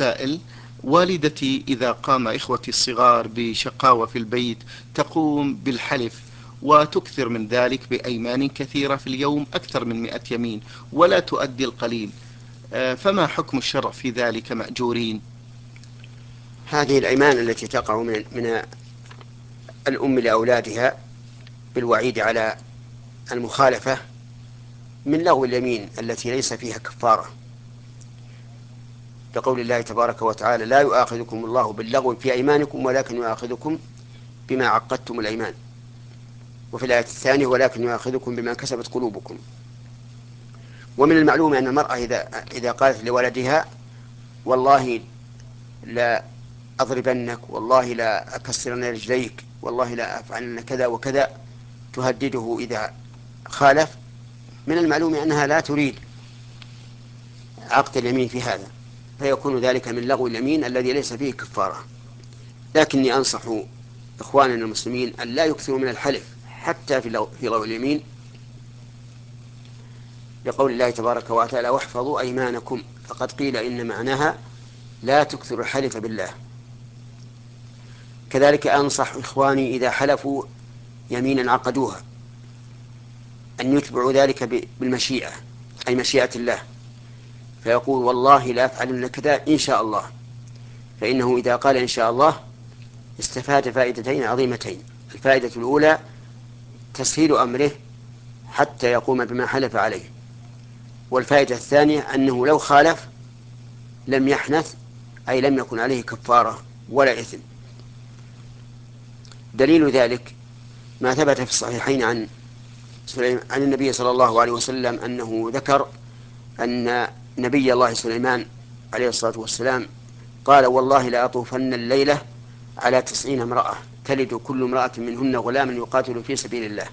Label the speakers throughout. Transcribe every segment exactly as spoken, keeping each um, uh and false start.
Speaker 1: السائل: والدتي إذا قام إخوتي الصغار بشقاوة في البيت تقوم بالحلف وتكثر من ذلك بأيمان كثيرة في اليوم، أكثر من مئة يمين، ولا تؤدي القليل، آه، فما حكم الشرع في ذلك مأجورين؟
Speaker 2: هذه الأيمان التي تقع من من الأم لأولادها بالوعيد على المخالفة من لغو اليمين التي ليس فيها كفارة، لقول الله تبارك وتعالى: لا يؤاخذكم الله باللغو في أيمانكم ولكن يؤاخذكم بما عقدتم الأيمان. وفي الآية الثانية: ولكن يؤاخذكم بما كسبت قلوبكم. ومن المعلوم أن المرأة إذا إذا قالت لولدها: والله لا أضربنك، والله لا أكسرن رجليك، والله لا أفعلن كذا وكذا، تهدده إذا خالف، من المعلوم أنها لا تريد عقد اليمين في هذا، فيكون ذلك من لغو اليمين الذي ليس فيه كفارة. لكني أنصح إخواننا المسلمين أن لا يكثروا من الحلف حتى في لغو اليمين، لقول الله تبارك وتعالى: واحفظوا أيمانكم، فقد قيل إن معناها لا تكثر الحلف بالله. كذلك أنصح إخواني إذا حلفوا يمينا عقدوها أن يتبعوا ذلك بالمشيئة، أي مشيئة الله، فيقول: والله لا أفعلن كذا إن شاء الله، فإنه إذا قال إن شاء الله استفاد فائدتين عظيمتين: الفائدة الأولى تسهيل أمره حتى يقوم بما حلف عليه، والفائدة الثانية أنه لو خالف لم يحنث، أي لم يكن عليه كفارة ولا إثم. دليل ذلك ما ثبت في الصحيحين عن عن النبي صلى الله عليه وسلم أنه ذكر أن نبي الله سليمان عليه الصلاة والسلام قال: والله لا أطوفن الليلة على تسعين امرأة تلد كل امرأة منهن غلاما يقاتل في سبيل الله.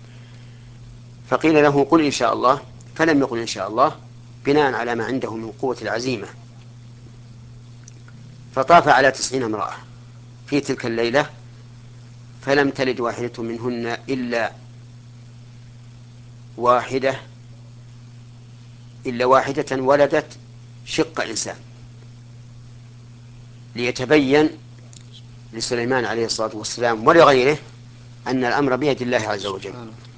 Speaker 2: فقيل له: قل إن شاء الله، فلم يقل إن شاء الله، بناء على ما عنده من قوة العزيمة. فطاف على تسعين امرأة في تلك الليلة، فلم تلد واحدة منهن إلا واحدة إلا واحدة ولدت شق إنسان، ليتبين لسليمان عليه الصلاة والسلام ولغيره أن الأمر بيد الله عز وجل.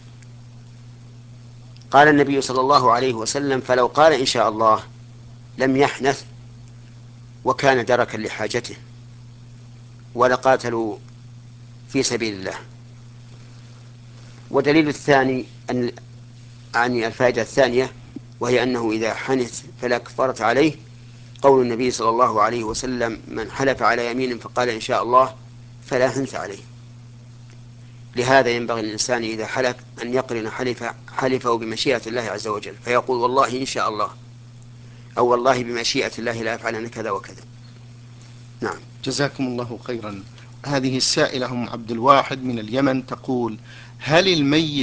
Speaker 2: قال النبي صلى الله عليه وسلم: فلو قال إن شاء الله لم يحنث وكان دركا لحاجته ولقاتلوا في سبيل الله. ودليل الثاني أن عن الفائدة الثانية، وهي أنه إذا حنث فلا كفارة عليه، قول النبي صلى الله عليه وسلم: من حلف على يمين فقال إن شاء الله فلا حنث عليه. لهذا ينبغي للإنسان إذا حلف أن يقرن حلف حلفه بمشيئة الله عز وجل، فيقول: والله إن شاء الله، أو والله بمشيئة الله لا أفعلن كذا وكذا. نعم.
Speaker 1: جزاكم الله خيرا. هذه السائلة أم عبد الواحد من اليمن تقول: هل الميت